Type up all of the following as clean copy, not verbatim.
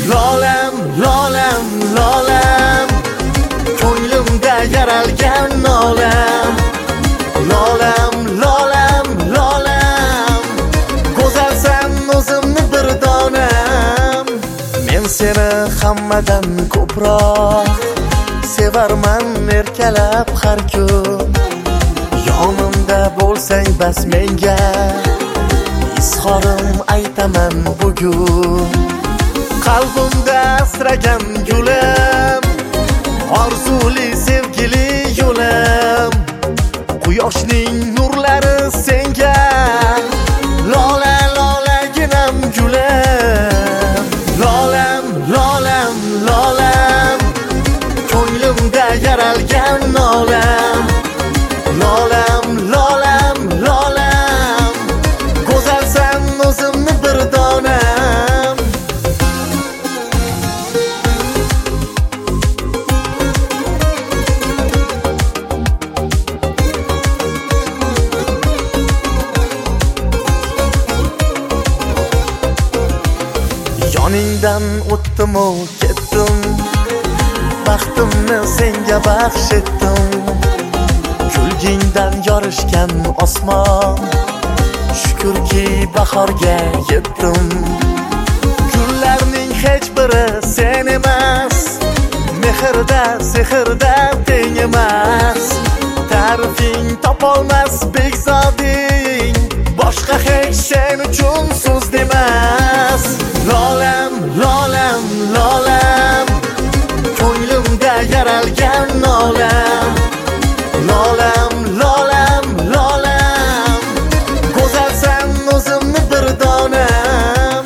Lolam, lolam, lolam, ko'nglimda yaralgan nolam. Lolam, lolam, lolam, go'zalsan o'zimni bir donam. Men seni hammadan ko'proq sevarman erkalab har kun. Yonimda bo'lsang bas menga, izhorim aytaman bugun. Qalbimda asragan gulim, orzuli sevgili yo'lim. Quyoshning nurlari senga, lola lolaginam gulim. Lolam, lolam, lolam, ko'nglimda yaralgan nolam. Lolam, lolam, lolam, go'zalsan o'zimni bir donam. Yoningdan o'tdim-u ketdim, baxtimni senga baxsh etdim. Kulgingdan yorishgan osmon, shukrki bahorga yetdim. Gullarning hech biri sen emas, mehrda sehrda teng emas. Ta'rifing topolmas bekzoding, boshqa hech sen uchun so'z demas. Lolam, lolam, lolam, ko'nglimda yaralgan nolam. Lolam, lolam, lolam, go'zalsan o'zimni bir donam.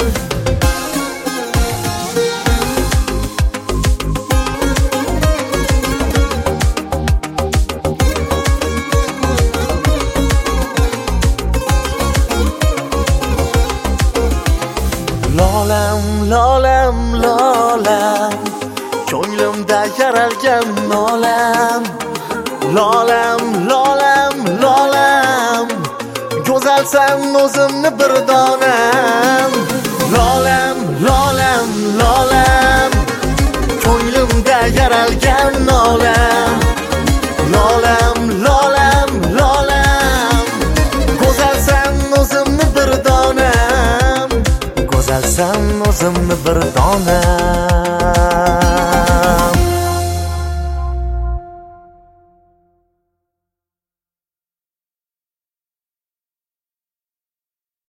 Lolam, lolam, lolam, ko'nglimda yaralgan nolam. Lolam, lolam, lolam, go'zalsan o'zimni bir donam. Lolam, lolam, lolam, ko'nglimda yaralgan nolam. Lolam, lolam, lolam, go'zalsan o'zimni bir donam. Go'zalsan o'zimni bir donam.